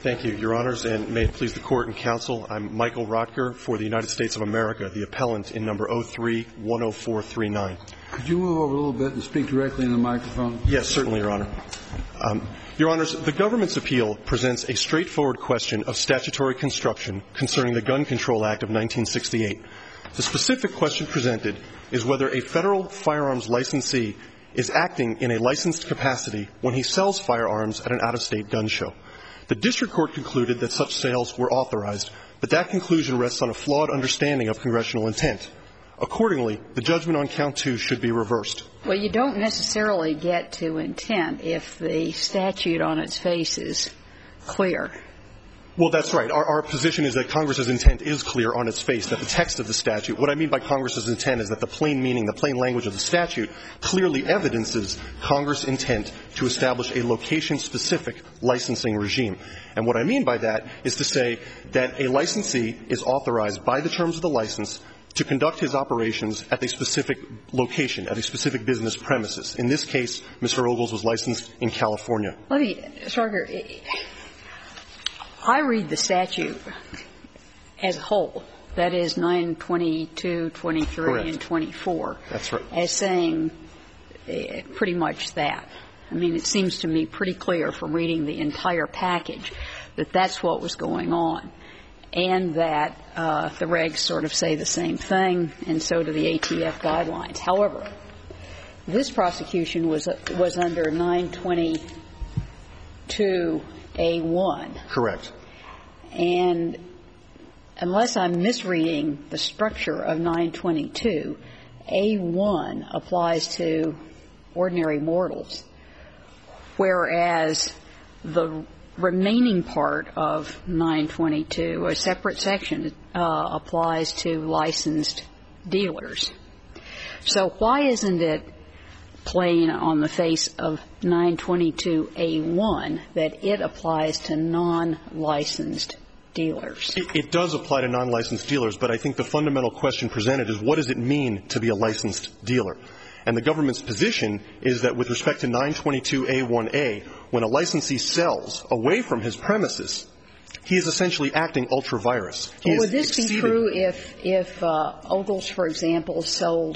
Thank you, Your Honors, and may it please the Court and Counsel, I'm Michael Rotker for the United States of America, the appellant in number 03-10439. Could you move over a little bit and speak directly in the microphone? Yes, certainly, Your Honor. Your Honors, the government's appeal presents a straightforward question of statutory construction concerning the Gun Control Act of 1968. The specific question presented is whether a federal firearms licensee is acting in a licensed capacity when he sells firearms at an out-of-state gun show. The district court concluded that such sales were authorized, but that conclusion rests on a flawed understanding of congressional intent. Accordingly, the judgment on count 2 should be reversed. Well, you don't necessarily get to intent if the statute on its face is clear. Well, that's right. Our position is that Congress's intent is clear on its face, that the text of the statute, what I mean by Congress's intent is that the plain meaning, the plain language of the statute clearly evidences Congress' intent to establish a location-specific licensing regime. And what I mean by that is to say that a licensee is authorized by the terms of the license to conduct his operations at a specific location, at a specific business premises. In this case, Mr. Ogles was licensed in California. Let me, Sarger, I read the statute as a whole, that is 922, 23, Correct. and 24. That's right. As saying pretty much that. I mean, it seems to me pretty clear from reading the entire package that that's what was going on, and that the regs sort of say the same thing, and so do the ATF guidelines. However, this prosecution was under 922A1. Correct. And unless I'm misreading the structure of 922, A1 applies to ordinary mortals, whereas the remaining part of 922, a separate section, applies to licensed dealers. So why isn't it plain on the face of 922A1 that it applies to non-licensed dealers? It does apply to non-licensed dealers, but I think the fundamental question presented is what does it mean to be a licensed dealer? And the government's position is that with respect to 922A1A, when a licensee sells away from his premises, he is essentially acting ultra-virus. Would this be true if Ogles, for example, sold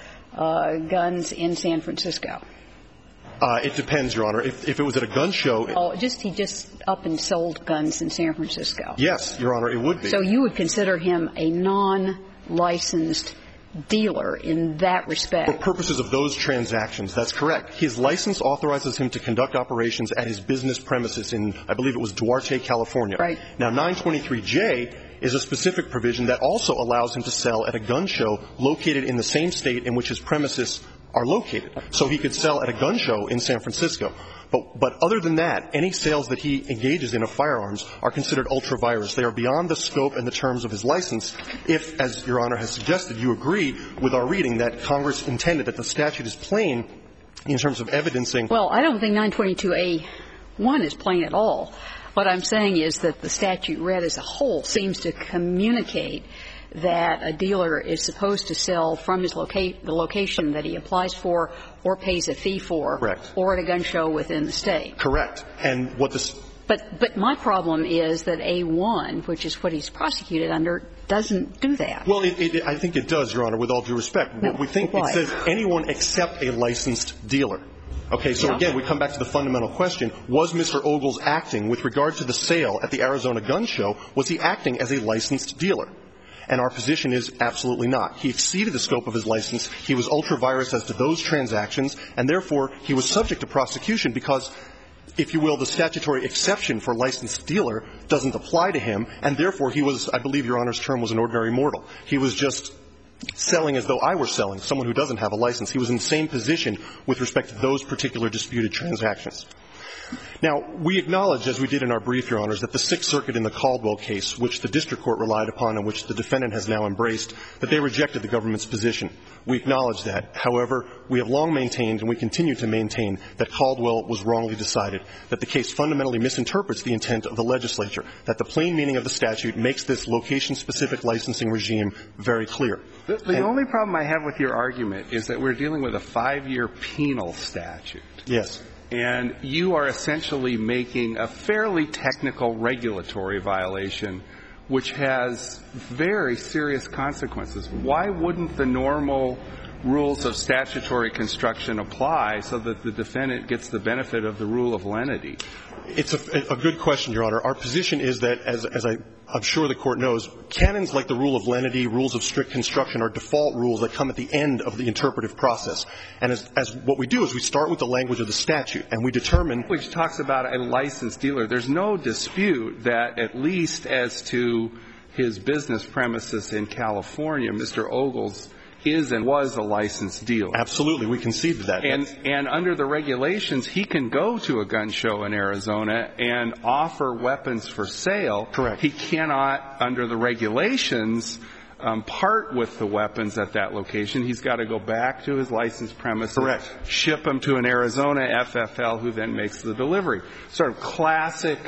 guns in San Francisco? It depends, Your Honor. If it was at a gun show. He just up and sold guns in San Francisco. Yes, Your Honor, it would be. So you would consider him a non-licensed dealer in that respect? For purposes of those transactions, that's correct. His license authorizes him to conduct operations at his business premises in, I believe it was Duarte, California. Right. Now, 923J is a specific provision that also allows him to sell at a gun show located in the same state in which his premises are located. So he could sell at a gun show in San Francisco. But other than that, any sales that he engages in of firearms are considered ultra-virus. They are beyond the scope and the terms of his license if, as Your Honor has suggested, you agree with our reading that Congress intended that the statute is plain in terms of evidencing. Well, I don't think 922A1 is plain at all. What I'm saying is that the statute read as a whole seems to communicate that a dealer is supposed to sell from his the location that he applies for or pays a fee for. Correct. Or at a gun show within the state. Correct. And what this But my problem is that A1, which is what he's prosecuted under, doesn't do that. Well, I think it does, Your Honor, with all due respect. No, we think why? It says anyone except a licensed dealer. Okay, so again, we come back to the fundamental question. Was Mr. Ogles acting with regard to the sale at the Arizona gun show, was he acting as a licensed dealer? And our position is absolutely not. He exceeded the scope of his license. He was ultra-virus as to those transactions, and therefore he was subject to prosecution because, if you will, the statutory exception for licensed dealer doesn't apply to him, and therefore he was, I believe Your Honor's term was an ordinary mortal. He was just selling as though I were selling, someone who doesn't have a license. He was in the same position with respect to those particular disputed transactions. Now, we acknowledge, as we did in our brief, Your Honors, that the Sixth Circuit in the Caldwell case, which the district court relied upon and which the defendant has now embraced, that they rejected the government's position. We acknowledge that. However, we have long maintained and we continue to maintain that Caldwell was wrongly decided, that the case fundamentally misinterprets the intent of the legislature, that the plain meaning of the statute makes this location-specific licensing regime very clear. The only problem I have with your argument is that we're dealing with a 5-year penal statute. Yes. And you are essentially making a fairly technical regulatory violation which has very serious consequences. Why wouldn't the normal rules of statutory construction apply so that the defendant gets the benefit of the rule of lenity? It's a good question, Your Honor. Our position is that, as I'm sure the Court knows, canons like the rule of lenity, rules of strict construction are default rules that come at the end of the interpretive process. And as what we do is we start with the language of the statute and we determine. Which talks about a licensed dealer. There's no dispute that at least as to his business premises in California, Mr. Ogles is and was a licensed dealer. Absolutely. We concede to that. And under the regulations, he can go to a gun show in Arizona and offer weapons for sale. Correct. He cannot, under the regulations, part with the weapons at that location. He's got to go back to his licensed premises. Correct. Ship them to an Arizona FFL who then makes the delivery. Sort of classic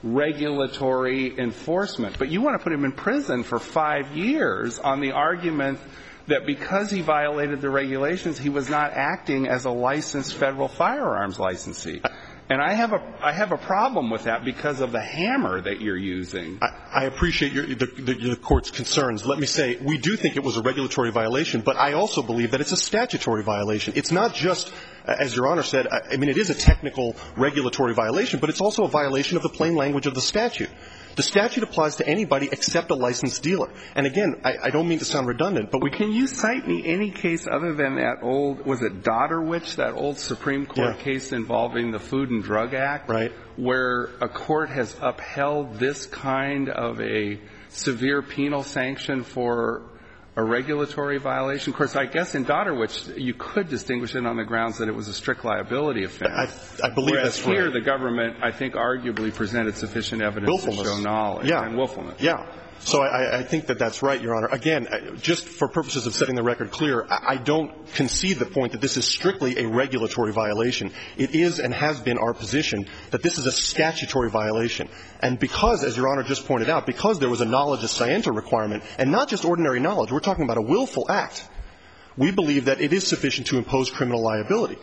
regulatory enforcement. But you want to put him in prison for 5 years on the argument that because he violated the regulations, he was not acting as a licensed federal firearms licensee. And I have a problem with that because of the hammer that you're using. I appreciate the Court's concerns. Let me say, we do think it was a regulatory violation, but I also believe that it's a statutory violation. It's not just, as Your Honor said, I mean, it is a technical regulatory violation, but it's also a violation of the plain language of the statute. The statute applies to anybody except a licensed dealer. And again, I don't mean to sound redundant, but can you cite me any case other than that old, was it Dodderwich, that old Supreme Court case involving the Food and Drug Act? Right. Where a court has upheld this kind of a severe penal sanction for a regulatory violation? Of course, I guess in Dodderwich, you could distinguish it on the grounds that it was a strict liability offense. I believe that's right. Whereas here, the government, I think, arguably presented sufficient evidence to show knowledge and willfulness. Yeah. So I think that that's right, Your Honor. Again, just for purposes of setting the record clear, I don't concede the point that this is strictly a regulatory violation. It is and has been our position that this is a statutory violation. And because, as Your Honor just pointed out, because there was a knowledge of scienter requirement, and not just ordinary knowledge, we're talking about a willful act, we believe that it is sufficient to impose criminal liability.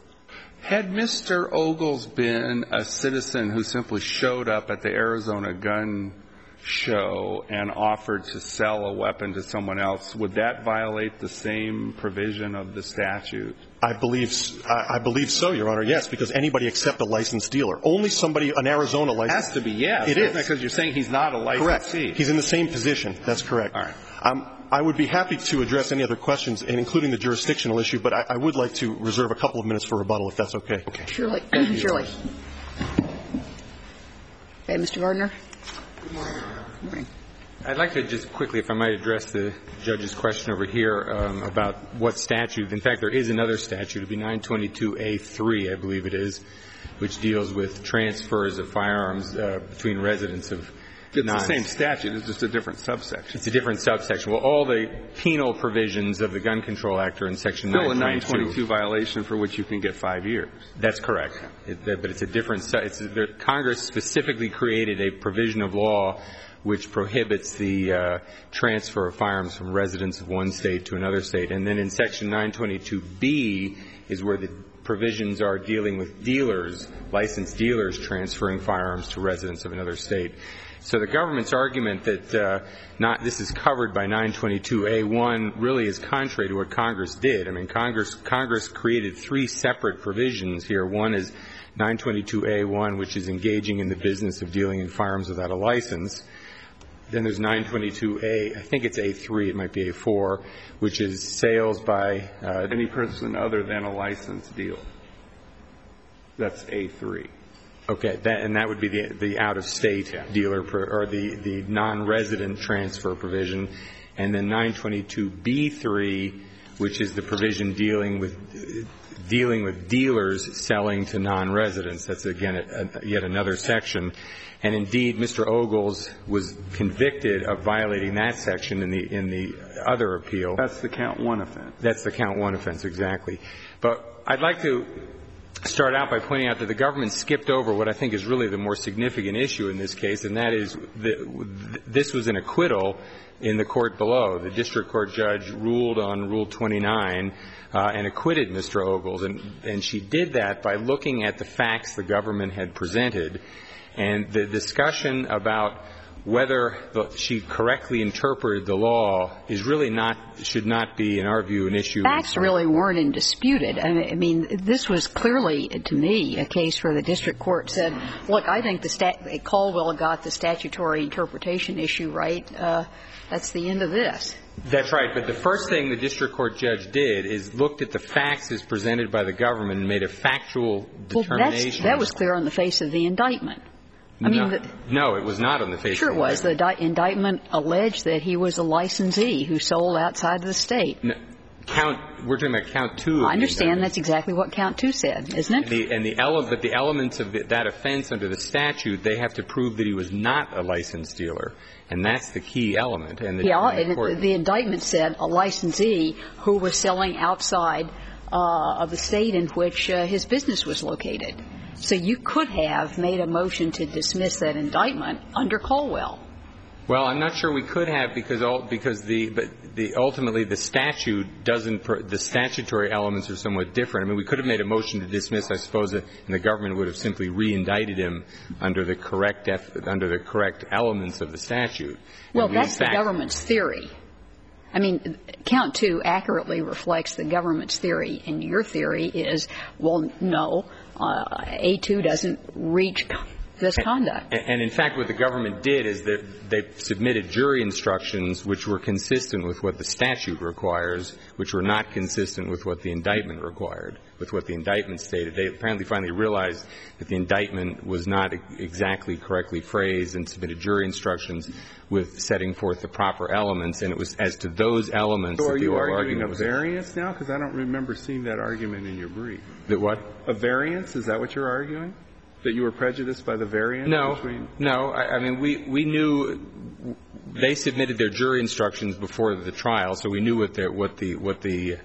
Had Mr. Ogles been a citizen who simply showed up at the Arizona gun show and offered to sell a weapon to someone else, would that violate the same provision of the statute? I believe so, Your Honor, yes, because anybody except a licensed dealer. Only somebody, an Arizona licensed. It has to be, yes. It is. Because you're saying he's not a licensee. Correct. He's in the same position. That's correct. All right. I would be happy to address any other questions, including the jurisdictional issue, but I would like to reserve a couple of minutes for rebuttal, if that's okay. Okay. Surely. Surely. Okay, Mr. Gardner. Good morning. Good morning. I'd like to just quickly, if I might, address the judge's question over here about what statute. In fact, there is another statute. It would be 922A3, I believe it is, which deals with transfers of firearms between residents of It's the same statute. It's just a different subsection. It's a different subsection. Well, all the penal provisions of the Gun Control Act are in Section 922. Still a 922 violation for which you can get 5 years. That's correct. But it's a different – Congress specifically created a provision of law which prohibits the transfer of firearms from residents of one state to another state. And then in Section 922B is where the provisions are dealing with dealers, licensed dealers transferring firearms to residents of another state. So the government's argument that this is covered by 922A1 really is contrary to what Congress did. I mean, Congress created three separate provisions here. One is 922A1, which is engaging in the business of dealing in firearms without a license. Then there's 922A, I think it's A3, it might be A4, which is sales by any person other than a licensed dealer. That's A3. Okay, and that would be the out-of-state dealer or the non-resident transfer provision. And then 922B3, which is the provision dealing with dealers selling to non-residents. That's, again, yet another section. And indeed, Mr. Ogles was convicted of violating that section in the other appeal. That's the count one offense. That's the count one offense, exactly. But I'd like to start out by pointing out that the government skipped over what I think is really the more significant issue in this case, and that is this was an acquittal in the court below. The district court judge ruled on Rule 29 and acquitted Mr. Ogles, and she did that by looking at the facts the government had presented, and the discussion about whether she correctly interpreted the law is really should not be, in our view, an issue. Facts really weren't disputed. I mean, this was clearly, to me, a case where the district court said, look, I think Caldwell got the statutory interpretation issue right. That's the end of this. That's right. But the first thing the district court judge did is looked at the facts as presented by the government and made a factual determination. Well, that was clear on the face of the indictment. No, it was not on the face of the indictment. Sure it was. The indictment alleged that he was a licensee who sold outside of the state. No, we're talking about count 2. I understand that's exactly what count 2 said, isn't it? But the elements of that offense under the statute, they have to prove that he was not a licensed dealer, and that's the key element. And the indictment said a licensee who was selling outside of the state in which his business was located. So you could have made a motion to dismiss that indictment under Caldwell. Well, I'm not sure we could have because ultimately the statute the statutory elements are somewhat different. I mean, we could have made a motion to dismiss, I suppose, and the government would have simply re-indicted him under the correct elements of the statute. Well, that's the government's theory. I mean, count 2 accurately reflects the government's theory, and your theory is, well, no, A2 doesn't reach this conduct. And in fact, what the government did is that they submitted jury instructions which were consistent with what the statute requires, which were not consistent with what the indictment required, with what the indictment stated. They apparently finally realized that the indictment was not exactly correctly phrased and submitted jury instructions with setting forth the proper elements, and it was as to those elements that the oral argument was. So are you arguing a variance now? Because I don't remember seeing that argument in your brief. That what? A variance? Is that what you're arguing? That you were prejudiced by the variance? No. I mean, we knew they submitted their jury instructions before the trial, so we knew what the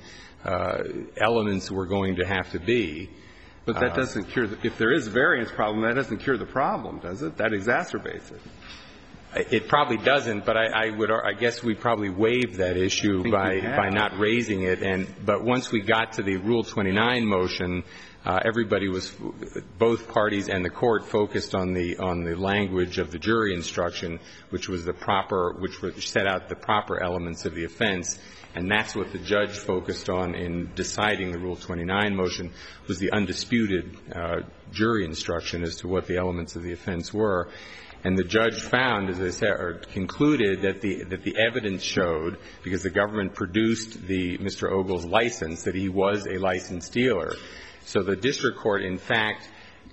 elements were going to have to be. But that doesn't cure if there is a variance problem, that doesn't cure the problem, does it? That exacerbates it. It probably doesn't, but I guess we probably waived that issue by not raising it. But once we got to the Rule 29 motion, everybody was, both parties and the court focused on the language of the jury instruction, which set out the proper elements of the offense. And that's what the judge focused on in deciding the Rule 29 motion, was the undisputed jury instruction as to what the elements of the offense were. And the judge found, as I said, or concluded that the evidence showed, because the government produced Mr. Ogle's license, that he was a licensed dealer. So the district court, in fact,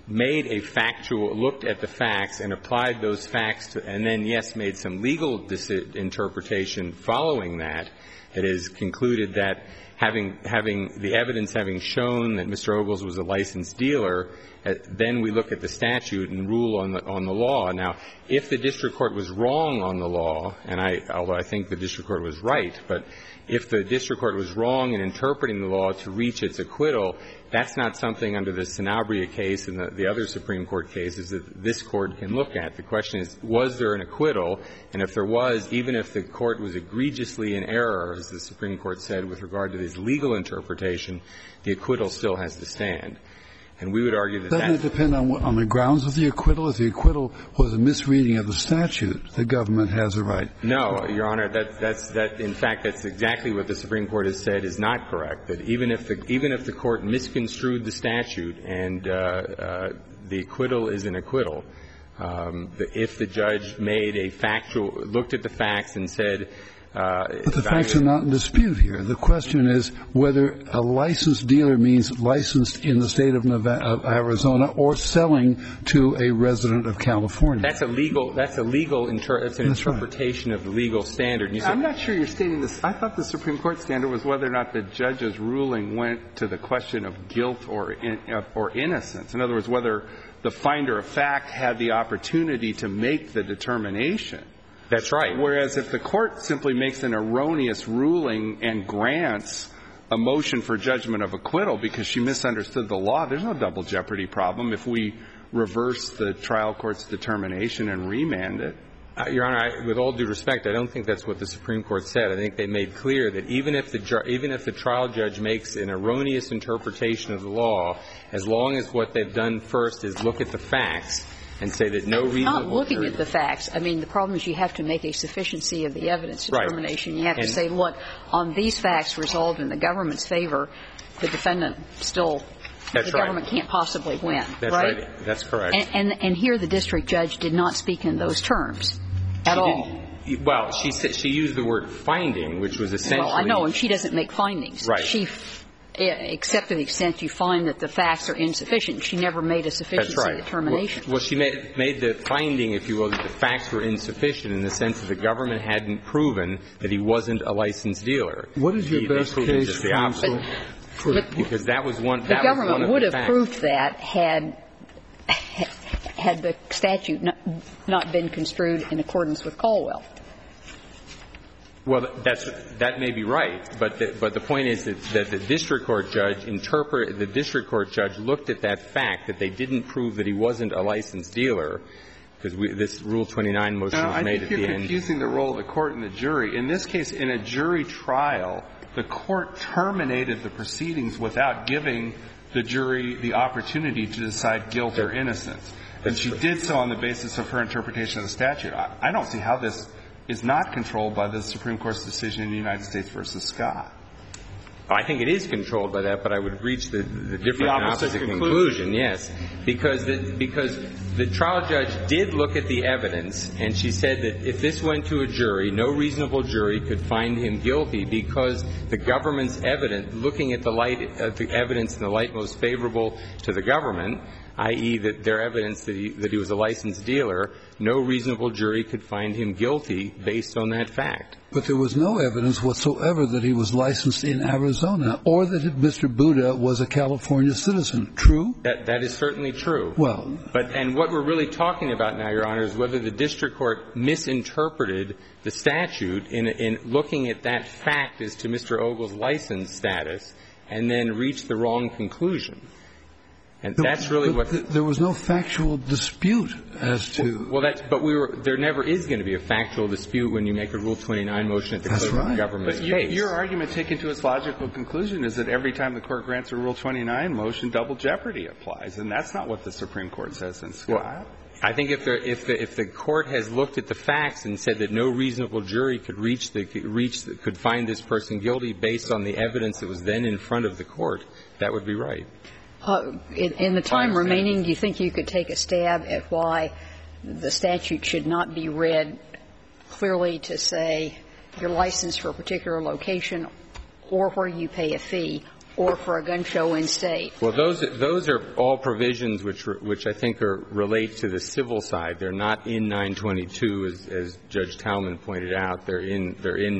looked at the facts and applied those facts and then, yes, made some legal interpretation following that. It is concluded that having the evidence having shown that Mr. Ogles was a licensed dealer, then we look at the statute and rule on the law. Now, if the district court was wrong on the law, and although I think the district court was right, but if the district court was wrong in interpreting the law to reach its acquittal, that's not something under the Sanabria case and the other Supreme Court cases that this Court can look at. The question is, was there an acquittal? And if there was, even if the Court was egregiously in error, as the Supreme Court said, with regard to this legal interpretation, the acquittal still has to stand. And we would argue that doesn't it depend on the grounds of the acquittal? If the acquittal was a misreading of the statute, the government has a right. No, Your Honor. In fact, that's exactly what the Supreme Court has said is not correct. That even if the Court misconstrued the statute and the acquittal is an acquittal, if the judge made looked at the facts and said, but the facts are not in dispute here. The question is whether a licensed dealer means licensed in the state of Arizona or selling to a resident of California. That's an interpretation of the legal standard. I'm not sure you're stating this. I thought the Supreme Court standard was whether or not the judge's ruling went to the question of guilt or innocence. In other words, whether the finder of fact had the opportunity to make the determination. That's right. Whereas if the Court simply makes an erroneous ruling and grants a motion for judgment of acquittal because she misunderstood the law, there's no double jeopardy problem if we reverse the trial court's determination and remand it. Your Honor, with all due respect, I don't think that's what the Supreme Court said. I think they made clear that even if the trial judge makes an erroneous interpretation of the law, as long as what they've done first is look at the facts and say that no reasonable Not looking at the facts. I mean, the problem is you have to make a sufficiency of the evidence determination. Right. You have to say, look, on these facts resolved in the government's favor, the defendant still the government can't possibly win. That's right. That's correct. And here the district judge did not speak in those terms at all. Well, she used the word finding, which was essentially. Well, I know, and she doesn't make findings. Right. Except to the extent you find that the facts are insufficient. She never made a sufficiency determination. Well, she made the finding, if you will, that the facts were insufficient in the sense that the government hadn't proven that he wasn't a licensed dealer. What is your best case, counsel? Because that was one. The government would have proved that had the statute not been construed in accordance with Caldwell. Well, that may be right, but the point is that the district court judge looked at that fact that they didn't prove that he wasn't a licensed dealer, because this Rule 29 motion was made at the end. I think you're confusing the role of the court and the jury. In this case, in a jury trial, the court terminated the proceedings without giving the jury the opportunity to decide guilt or innocence. And she did so on the basis of her interpretation of the statute. I don't see how this is not controlled by the Supreme Court's decision in the United States versus Scott. I think it is controlled by that, but I would reach the different and opposite conclusion, yes. Because the trial judge did look at the evidence, and she said that if this went to a jury, no reasonable jury could find him guilty because the government's evidence, looking at the evidence in the light most favorable to the government, i.e., that their evidence that he was a licensed dealer, no reasonable jury could find him guilty based on that fact. But there was no evidence whatsoever that he was licensed in Arizona or that Mr. Buddha was a California citizen. True? That is certainly true. Well. And what we're really talking about now, Your Honor, is whether the district court misinterpreted the statute in looking at that fact as to Mr. Ogle's license status and then reached the wrong conclusion. And that's really what there was no factual dispute as to. Well, there never is going to be a factual dispute when you make a Rule 29 motion at the close of the government's case. But your argument taken to its logical conclusion is that every time the court grants a Rule 29 motion, double jeopardy applies, and that's not what the Supreme Court says in Scott. Well, I think if the court has looked at the facts and said that no reasonable jury could find this person guilty based on the evidence that was then in front of the court, that would be right. In the time remaining, do you think you could take a stab at why the statute should not be read clearly to say you're licensed for a particular location or where you pay a fee or for a gun show in State? Well, those are all provisions which I think relate to the civil side. They're not in 922, as Judge Talman pointed out. They're in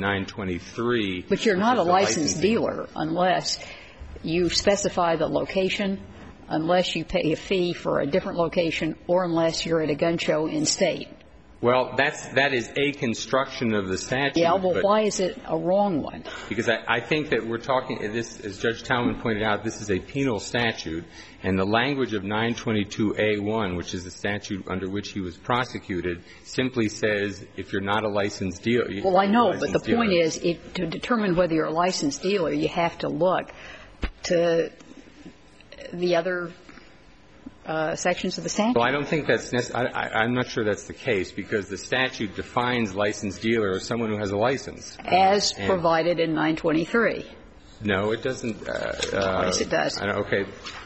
923. But you're not a licensed dealer unless you specify the location, unless you pay a fee for a different location, or unless you're at a gun show in State. Well, that is a construction of the statute. Yeah, well, why is it a wrong one? Because I think that we're talking, as Judge Talman pointed out, this is a penal statute, and the language of 922A1, which is the statute under which he was prosecuted, simply says if you're not a licensed dealer. Well, I know, but the point is, to determine whether you're a licensed dealer, you have to look to the other sections of the statute. Well, I don't think that's necessary. I'm not sure that's the case, because the statute defines licensed dealer as someone who has a license. As provided in 923. No, it doesn't. Yes, it does. Okay.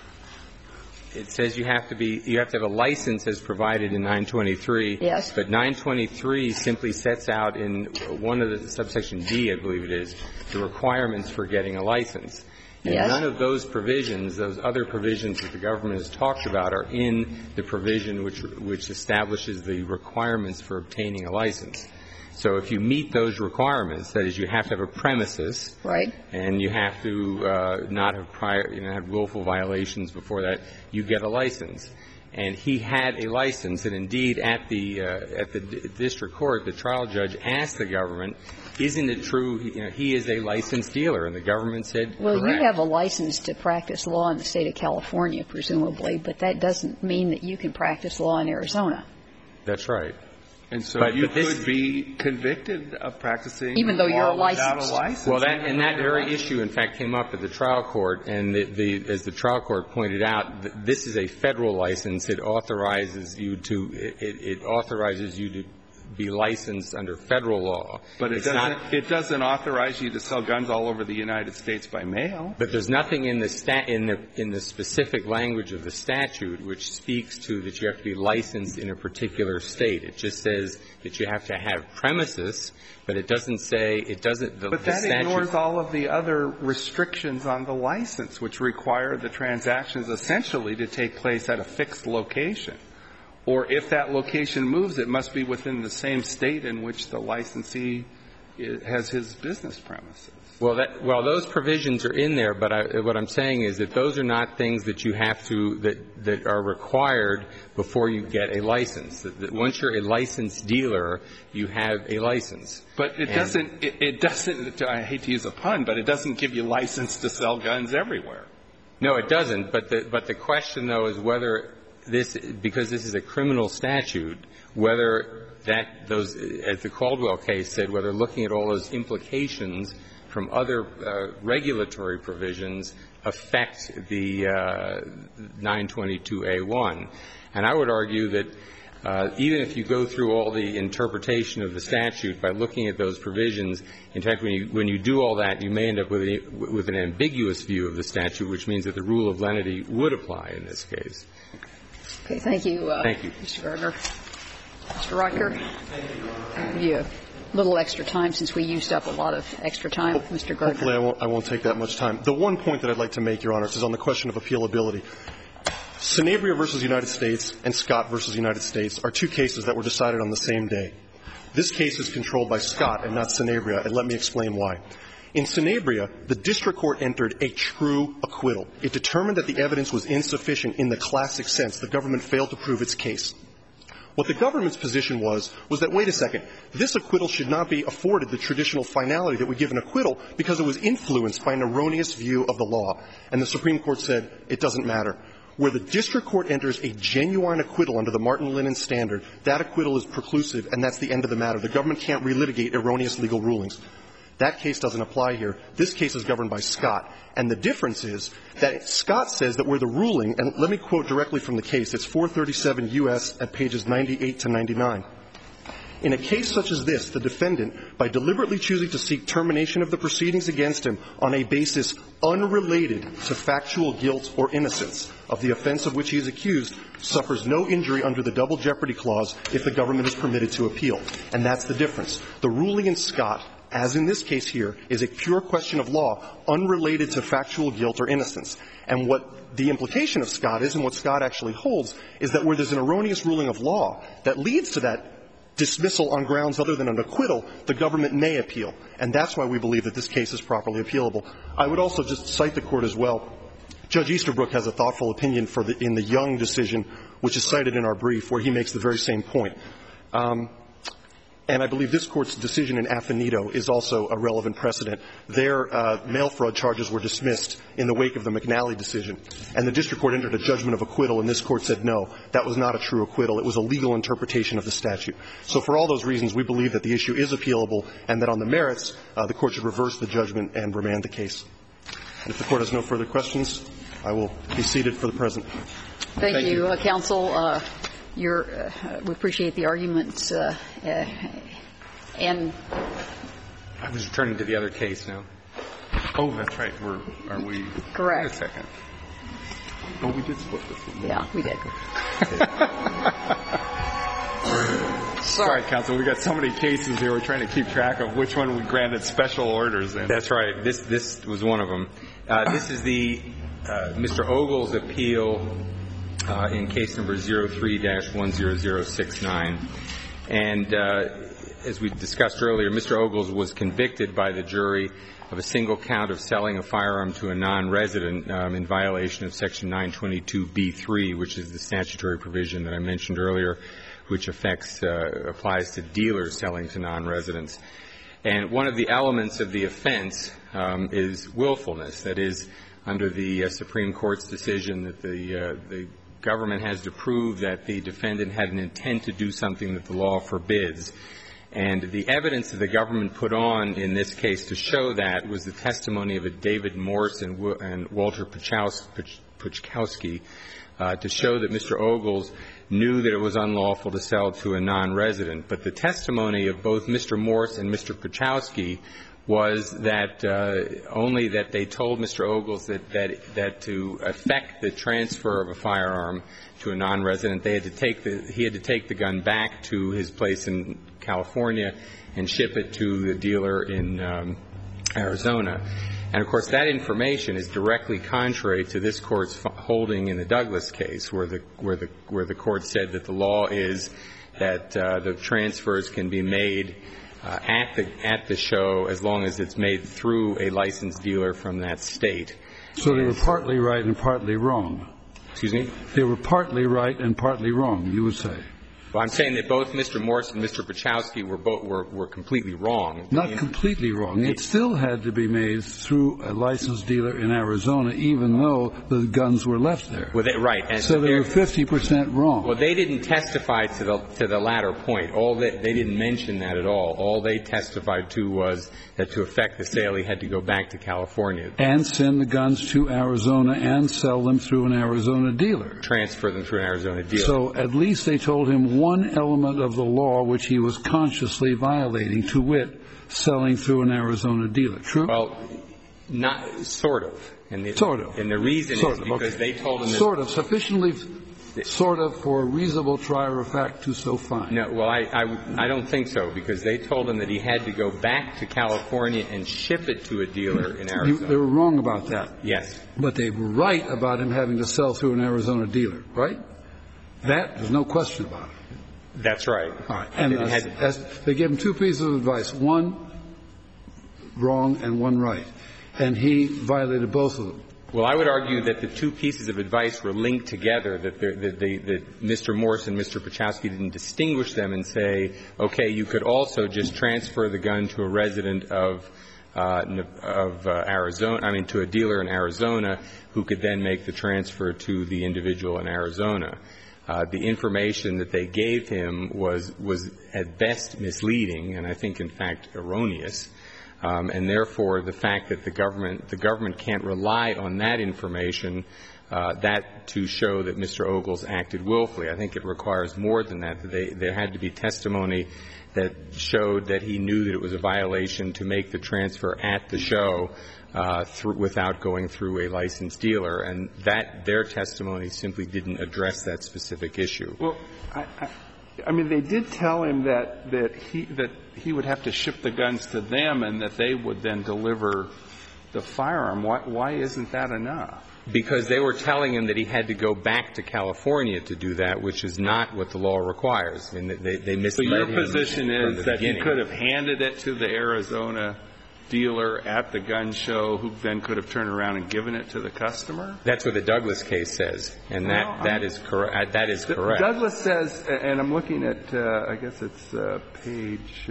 It says you have to have a license as provided in 923. Yes. But 923 simply sets out in one of the subsection D, I believe it is, the requirements for getting a license. And yes. None of those provisions, those other provisions that the government has talked about, are in the provision which establishes the requirements for obtaining a license. So if you meet those requirements, that is, you have to have a premises, right, and you have to not have willful violations before that, you get a license. and he had a license. And indeed, at the district court, the trial judge asked the government, isn't it true he is a licensed dealer? And the government said, well, correct. You have a license to practice law in the state of California, presumably, but that doesn't mean that you can practice law in Arizona. That's right. And so you could be convicted of practicing even though you're law without a license. Well, that very issue, in fact, came up at the trial court, and as the trial court pointed out, this is a federal license. It authorizes you to be licensed under federal law. But it doesn't authorize you to sell guns all over the United States by mail. But there's nothing in the specific language of the statute which speaks to that you have to be licensed in a particular state. It just says that you have to have premises, but it doesn't say it doesn't. But that ignores all of the other restrictions on the license, which require the transactions essentially to take place at a fixed location. Or if that location moves, it must be within the same state in which the licensee has his business premises. Well, those provisions are in there, but what I'm saying is that those are not things that you have to that are required before you get a license. That once you're a licensed dealer, you have a license. But it doesn't. I hate to use a pun, but it doesn't give you license to sell guns everywhere. No, it doesn't. But the question, though, is whether because this is a criminal statute, whether those, as the Caldwell case said, whether looking at all those implications from other regulatory provisions affect the 922A1. And I would argue that even if you go through all the interpretation of the statute by looking at those provisions, in fact, when you do all that, you may end up with an ambiguous view of the statute, which means that the rule of lenity would apply in this case. Okay, thank you. Thank you. Mr. Gardner. Mr. Riker. Thank you. A little extra time since we used up a lot of extra time with Mr. Gardner. Hopefully I won't take that much time. The one point that I'd like to make, Your Honors, is on the question of appealability. Sanabria v. United States and Scott v. United States are two cases that were decided on the same day. This case is controlled by Scott and not Sanabria, and let me explain why. In Sanabria, the district court entered a true acquittal. It determined that the evidence was insufficient in the classic sense. The government failed to prove its case. What the government's position was that, wait a second, this acquittal should not be afforded the traditional finality that we give an acquittal because it was influenced by an erroneous view of the law. And the Supreme Court said it doesn't matter. Where the district court enters a genuine acquittal under the Martin-Lennon standard, that acquittal is preclusive, and that's the end of the matter. The government can't relitigate erroneous legal rulings. That case doesn't apply here. This case is governed by Scott. And the difference is that Scott says that where the ruling, and let me quote directly from the case, it's 437 U.S. at pages 98 to 99. In a case such as this, the defendant, by deliberately choosing to seek termination of the proceedings against him on a basis unrelated to factual guilt or innocence of the offense of which he is accused, suffers no injury under the double jeopardy clause if the government is permitted to appeal. And that's the difference. The ruling in Scott, as in this case here, is a pure question of law unrelated to factual guilt or innocence. And what the implication of Scott is, and what Scott actually holds, is that where there's an erroneous ruling of law that leads to that dismissal on grounds other than an acquittal, the government may appeal. And that's why we believe that this case is properly appealable. I would also just cite the Court as well. Judge Easterbrook has a thoughtful opinion in the Young decision, which is cited in our brief, where he makes the very same point. And I believe this Court's decision in Affinito is also a relevant precedent. Their mail fraud charges were dismissed in the wake of the McNally decision. And the district court entered a judgment of acquittal, and this Court said, no, that was not a true acquittal. It was a legal interpretation of the statute. So for all those reasons, we believe that the issue is appealable and that on the merits, the Court should reverse the judgment and remand the case. And if the Court has no further questions, I will be seated for the present. Thank you, counsel. We appreciate the arguments. And I was turning to the other case now. Oh, that's right. Are we? Correct. Wait a second. Oh, we did split this one. Yeah, we did. Sorry, counsel. We got so many cases here. We're trying to keep track of which one we granted special orders in. That's right. This was one of them. This is the Mr. Ogle's appeal in case number 03-10069. And as we discussed earlier, Mr. Ogles was convicted by the jury of a single count of selling a firearm to a non-resident in violation of Section 922B3, which is the statutory provision that I mentioned earlier, which applies to dealers selling to non-residents. And one of the elements of the offense is willfulness. That is, under the Supreme Court's decision that the government has to prove that the defendant had an intent to do something that the law forbids. And the evidence that the government put on in this case to show that was the testimony of a David Morse and Walter Puchkowski to show that Mr. Ogles knew that it was unlawful to sell to a non-resident. But the testimony of both Mr. Morse and Mr. Puchkowski was that only that they told Mr. Ogles that to effect the transfer of a firearm to a non-resident, he had to take the gun back to his place in California and ship it to the dealer in Arizona. And, of course, that information is directly contrary to this Court's holding in the Douglas case, where the Court said that the law is that the transfers can be made at the show as long as it's made through a licensed dealer from that state. So they were partly right and partly wrong. Excuse me? They were partly right and partly wrong, you would say. Well, I'm saying that both Mr. Morse and Mr. Puchkowski were completely wrong. Not completely wrong. It still had to be made through a licensed dealer in Arizona, even though the guns were left there. Well, right. And so they were 50% wrong. Well, they didn't testify to the latter point. They didn't mention that at all. All they testified to was that to effect the sale, he had to go back to California. And send the guns to Arizona and sell them through an Arizona dealer. Transfer them through an Arizona dealer. So at least they told him one element of the law which he was consciously violating, to wit, selling through an Arizona dealer. True? Well, not sort of. Sort of. And the reason is because they told him that sort of. Sufficiently sort of for a reasonable trier of fact to so find. No, well, I don't think so, because they told him that he had to go back to California and ship it to a dealer in Arizona. They were wrong about that. Yes. But they were right about him having to sell through an Arizona dealer, right? There's no question about it. That's right. All right. And they gave him two pieces of advice, one wrong and one right. And he violated both of them. Well, I would argue that the two pieces of advice were linked together, that Mr. Morse and Mr. Puchkowski didn't distinguish them and say, okay, you could also just transfer the gun to a resident of Arizona, to a dealer in Arizona, who could then make the transfer to the individual in Arizona. The information that they gave him was at best misleading, and I think, in fact, erroneous. And therefore, the fact that the government can't rely on that information, that to show that Mr. Ogles acted willfully. I think it requires more than that. There had to be testimony that showed that he knew that it was a violation to make the transfer at the show without going through a licensed dealer, and their testimony simply didn't address that specific issue. Well, they did tell him that he would have to ship the guns to them and that they would then deliver the firearm. Why isn't that enough? Because they were telling him that he had to go back to California to do that, which is not what the law requires. They misled him. So your position is that he could have handed it to the Arizona dealer at the gun show, who then could have turned around and given it to the customer? That's what the Douglas case says, and that is correct. Douglas says, and I'm looking at, I guess it's page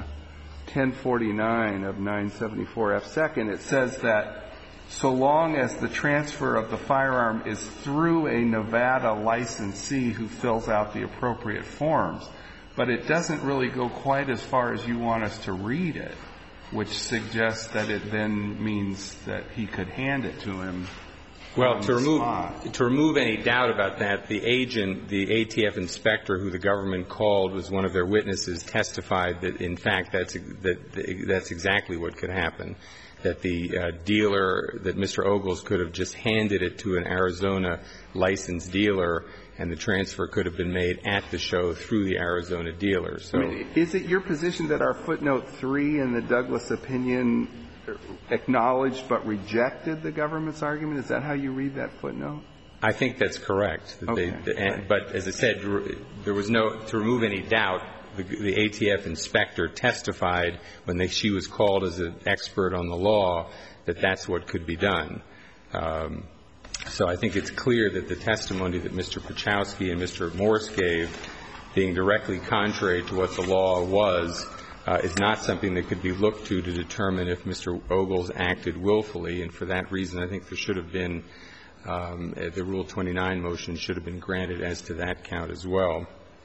1049 of 974F2nd. It says that so long as the transfer of the firearm is through a Nevada licensee who fills out the appropriate forms. But it doesn't really go quite as far as you want us to read it, which suggests that it then means that he could hand it to him. Well, to remove any doubt about that, the agent, the ATF inspector who the government called was one of their witnesses, testified that, in fact, that's exactly what could happen, that the dealer, that Mr. Ogles could have just handed it to an Arizona licensed dealer, and the transfer could have been made at the show through the Arizona dealer. So, is it your position that our footnote 3 in the Douglas opinion acknowledged but rejected the government's argument? Is that how you read that footnote? I think that's correct. Okay. But as I said, there was no, to remove any doubt, the ATF inspector testified when she was called as an expert on the law that that's what could be done. So I think it's clear that the testimony that Mr. Pachowski and Mr. Morse gave, being directly contrary to what the law was, is not something that could be looked to determine if Mr. Ogles acted willfully. And for that reason, I think there should have been the Rule 29 motion should have been granted as to that count as well.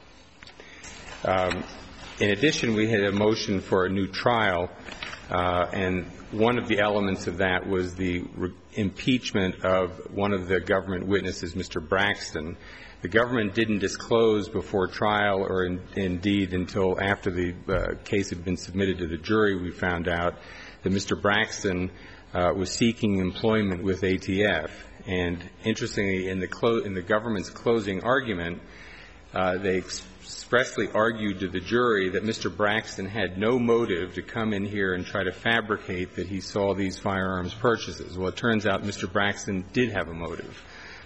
In addition, we had a motion for a new trial, and one of the elements of that was the impeachment of one of the government witnesses, Mr. Braxton. The government didn't disclose before trial, or indeed until after the case had been submitted to the jury, we found out that Mr. Braxton was seeking employment with ATF. And interestingly, in the government's closing argument, they expressly argued to the jury that Mr. Braxton had no motive to come in here and try to fabricate that he saw these firearms purchases. Well, it turns out Mr. Braxton did have a motive.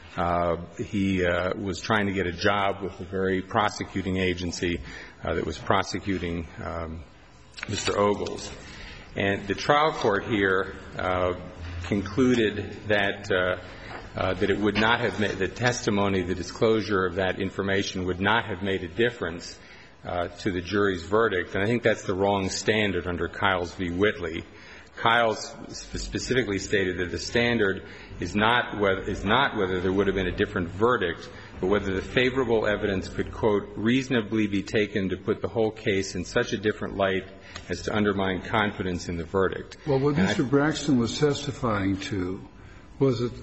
He was trying to get a job with the very prosecuting agency that was prosecuting Mr. Ogles. And the trial court here concluded that it would not have made the testimony, the disclosure of that information would not have made a difference to the jury's verdict. And I think that's the wrong standard under Kiles v. Whitley. Kiles specifically stated that the standard is not whether there would have been a different verdict, but whether the favorable evidence could, quote, reasonably be taken to put the whole case in such a different light as to undermine confidence in the verdict. Well, what Mr. Braxton was testifying to was that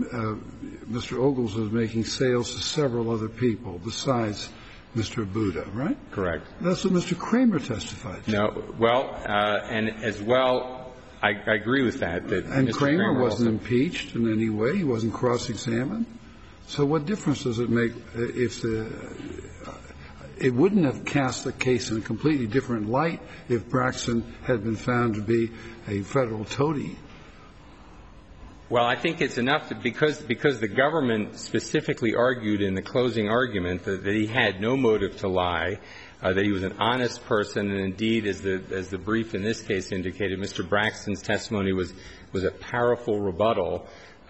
Mr. Ogles was making sales to several other people besides Mr. Buda, right? Correct. That's what Mr. Kramer testified to. No. Well, and as well, I agree with that. And Mr. Kramer wasn't impeached in any way. He wasn't cross-examined. So what difference does it make if it wouldn't have cast the case in a completely different light if Braxton had been found to be a Federal toady? Well, I think it's enough that because the government specifically argued in the closing argument that he had no motive to lie, that he was an honest person, and indeed, as the brief in this case indicated, Mr. Braxton's testimony was a powerful rebuttal.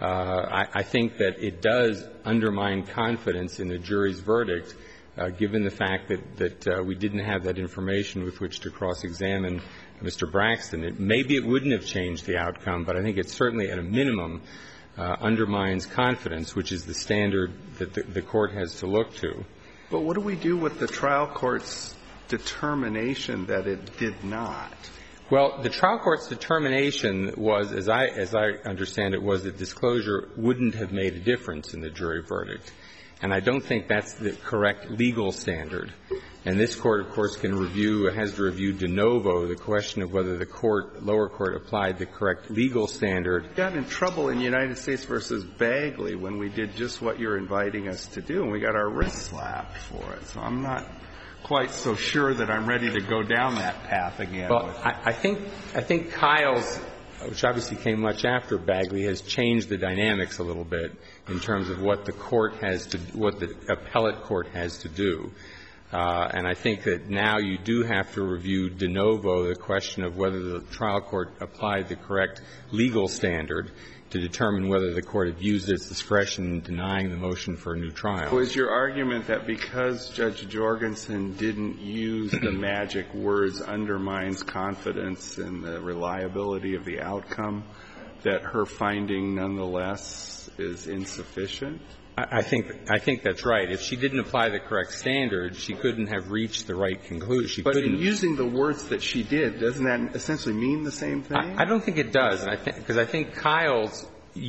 I think that it does undermine confidence in the jury's verdict, given the fact that we didn't have that information with which to cross-examine Mr. Braxton. Maybe it wouldn't have changed the outcome, but I think it certainly, at a minimum, undermines confidence, which is the standard that the court has to look to. But what do we do with the trial court's determination that it did not? Well, the trial court's determination was, as I understand it, was that disclosure wouldn't have made a difference in the jury verdict. And I don't think that's the correct legal standard. And this Court, of course, has to review de novo the question of whether the lower court applied the correct legal standard. We got in trouble in United States v. Bagley when we did just what you're inviting us to do, and we got our wrists slapped for it. So I'm not quite so sure that I'm ready to go down that path again. Well, I think Kiles, which obviously came much after Bagley, has changed the dynamics a little bit in terms of what what the appellate court has to do. And I think that now you do have to review de novo the question of whether the trial court applied the correct legal standard to determine whether the court had used its discretion in denying the motion for a new trial. So is your argument that because Judge Jorgensen didn't use the magic words undermines confidence in the reliability of the outcome, that her finding nonetheless is insufficient? I think that's right. If she didn't apply the correct standard, she couldn't have reached the right conclusion. She couldn't. But in using the words that she did, doesn't that essentially mean the same thing? I don't think it does. Because I think Kiles,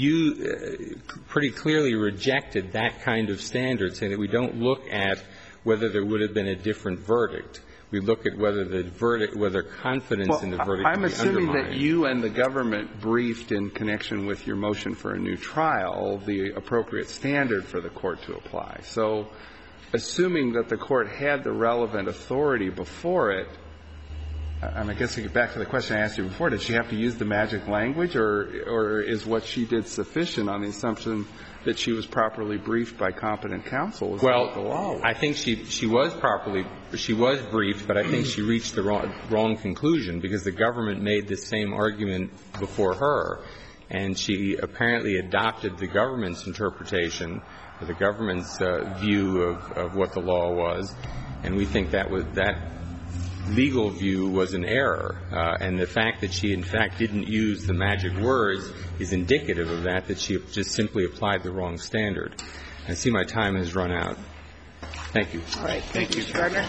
you pretty clearly rejected that kind of standard, saying that we don't look at whether there would have been a different verdict. We look at whether the verdict, whether confidence in the verdict I'm can be undermined. assuming that you and the government briefed in connection with your motion for a new trial the appropriate standard for the court to apply. So assuming that the court had the relevant authority before it, I guess to get back to the question I asked you before, did she have to use the magic language, or is what she did sufficient on the assumption that she was properly briefed by competent counsel? Well, I think she was briefed, but I think she reached the wrong conclusion because the government made the same argument before her, and she apparently adopted the government's interpretation, or the government's view of what the law was, and we think that legal view was an error, and the fact that she, in fact, didn't use the magic words is indicative of that she just simply applied the wrong standard. I see my time has run out. Thank you. All right. Thank you, Mr. Gardner.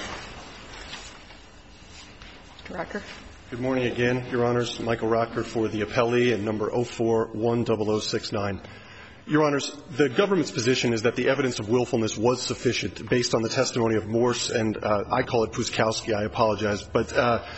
Mr. Rocker. Good morning again, Your Honors. Michael Rocker for the appellee and number 0410069. Your Honors, the government's position is that the evidence of willfulness was sufficient based on the testimony of Morse and I call it Puskowski. I apologize. But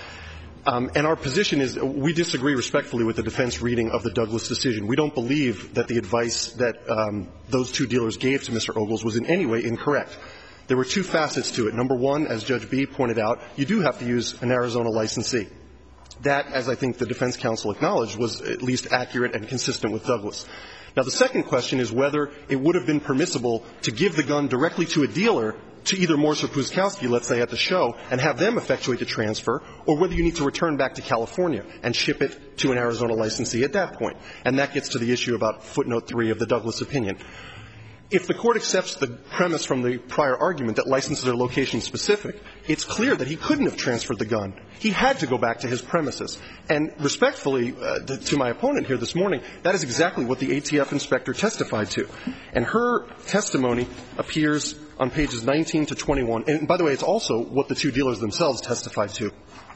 and our position is we disagree respectfully with the defense reading of the Douglas decision. We don't believe that the advice that those two dealers gave to Mr. Ogles was in any way incorrect. There were two facets to it. Number one, as Judge B pointed out, you do have to use an Arizona licensee. That, as I think the defense counsel acknowledged, was at least accurate and consistent with Douglas. Now, the second question is whether it would have been permissible to give the gun directly to a dealer, to either Morse or Puskowski, let's say, at the show, and have them effectuate the transfer, or whether you need to return back to California and ship it to an Arizona licensee at that point. And that gets to the issue about footnote 3 of the Douglas opinion. If the Court accepts the premise from the prior argument that licenses are location-specific, it's clear that he couldn't have transferred the gun. He had to go back to his premises. And respectfully to my opponent here this morning, that is exactly what the ATF inspector testified to. And her testimony appears on pages 19 to 21. And, by the way, it's also what the two dealers themselves testified to.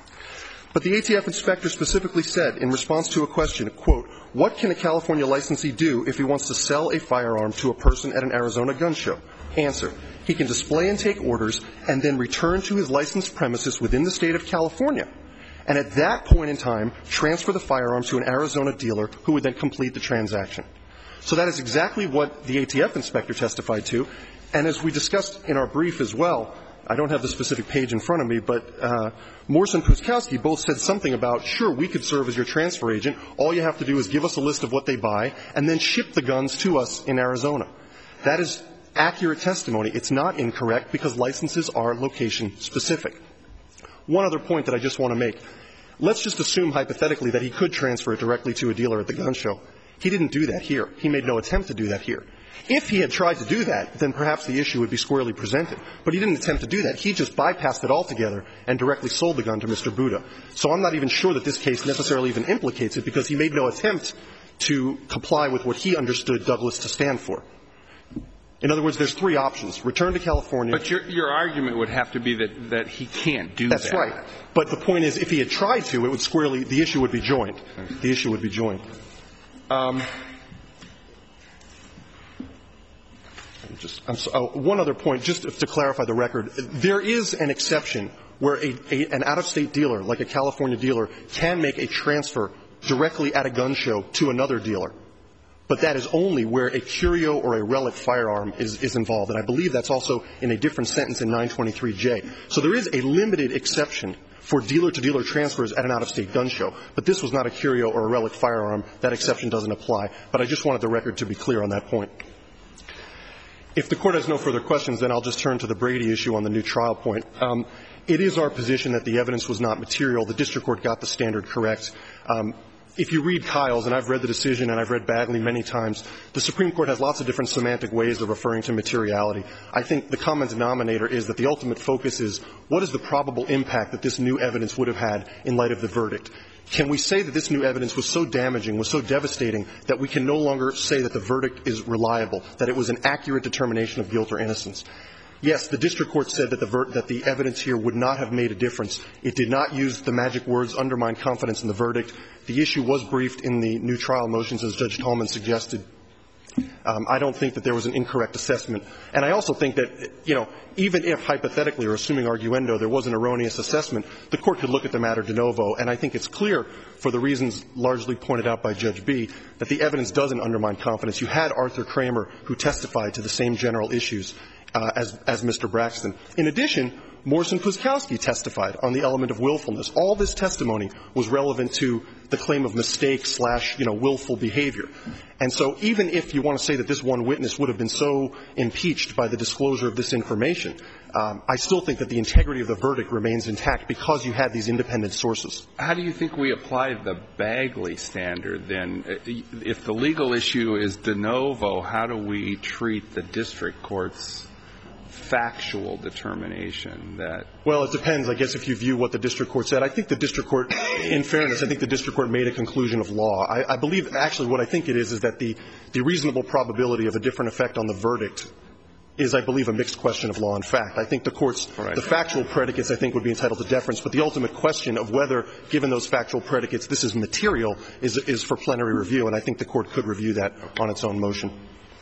But the ATF inspector specifically said, in response to a question, quote, what can a California licensee do if he wants to sell a firearm to a person at an Arizona gun show? Answer, he can display and take orders and then return to his licensed premises within the state of California, and at that point in time, transfer the firearm to an Arizona dealer who would then complete the transaction. So that is exactly what the ATF inspector testified to. And as we discussed in our brief as well, I don't have the specific page in front of me, but Morse and Puskowski both said something about, sure, we could serve as your transfer agent. All you have to do is give us a list of what they buy and then ship the guns to us in Arizona. That is accurate testimony. It's not incorrect because licenses are location-specific. One other point that I just want to make. Let's just assume hypothetically that he could transfer it directly to a dealer at the gun show. He didn't do that here. He made no attempt to do that here. If he had tried to do that, then perhaps the issue would be squarely presented. But he didn't attempt to do that. He just bypassed it altogether and directly sold the gun to Mr. Buda. So I'm not even sure that this case necessarily even implicates it because he made no attempt to comply with what he understood Douglas to stand for. In other words, there's three options. Return to California. But your argument would have to be that he can't do that. That's right. But the point is, if he had tried to, it would squarely – the issue would be joined. The issue would be joined. One other point, just to clarify the record. There is an exception where an out-of-state dealer, like a California dealer, can make a transfer directly at a gun show to another dealer. But that is only where a curio or a relic firearm is involved. And I believe that's also in a different sentence in 923J. So there is a limited exception for dealer-to-dealer transfers at an out-of-state gun show. But this was not a curio or a relic firearm. That exception doesn't apply. But I just wanted the record to be clear on that point. If the Court has no further questions, then I'll just turn to the Brady issue on the new trial point. It is our position that the evidence was not material. The district court got the standard correct. If you read Kyle's, and I've read the decision and I've read Bagley many times, the Supreme Court has lots of different semantic ways of referring to materiality. I think the common denominator is that the ultimate focus is what is the probable impact that this new evidence would have had in light of the verdict. Can we say that this new evidence was so damaging, was so devastating, that we can no longer say that the verdict is reliable, that it was an accurate determination of guilt or innocence? Yes, the district court said that the evidence here would not have made a difference. It did not use the magic words, undermine confidence in the verdict. The issue was briefed in the new trial motions, as Judge Tallman suggested. I don't think that there was an incorrect assessment. And I also think that, you know, even if hypothetically or assuming arguendo there was an erroneous assessment, the Court could look at the matter de novo. And I think it's clear, for the reasons largely pointed out by Judge B., that the evidence doesn't undermine confidence. You had Arthur Kramer, who testified to the same general issues as Mr. Braxton. In addition, Morrison Puskowski testified on the element of willfulness. All this testimony was relevant to the claim of mistake / willful behavior. And so even if you want to say that this one witness would have been so impeached by the disclosure of this information, I still think that the integrity of the verdict remains intact because you had these independent sources. How do you think we apply the Bagley standard, then? If the legal issue is de novo, how do we treat the district court's factual determination that? Well, it depends, I guess, if you view what the district court said. I think the district court, in fairness, I think the district court made a conclusion of law. I believe, actually, what I think it is that the reasonable probability of a different effect on the verdict is, I believe, a mixed question of law and fact. I think the court's, the factual predicates, I think, would be entitled to deference, but the ultimate question of whether, given those factual predicates, this is material is for plenary review, and I think the court could review that on its own motion.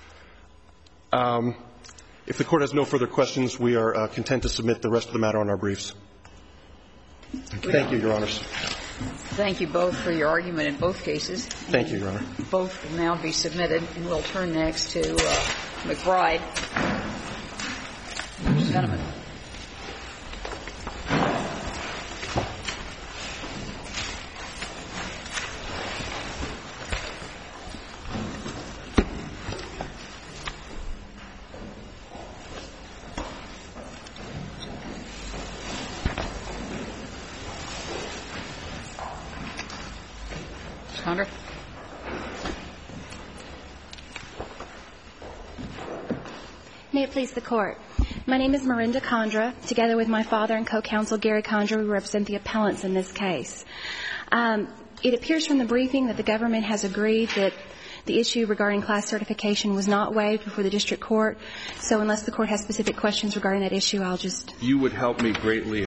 If the court has no further questions, we are content to submit the rest of the matter on our briefs. Thank you, Your Honors. Thank you both for your argument in both cases. Thank you, Your Honor. Both will now be submitted, and we'll turn next to McBride. Gentlemen. Condra. May it please the Court. My name is Miranda Condra. Together with my father and co-counsel Gary Condra, we represent the appellants in this case. It appears from the briefing that the government has agreed that the issue regarding class certification was not waived before the district court. So unless the court has specific questions regarding that issue, I'll just... You would help me greatly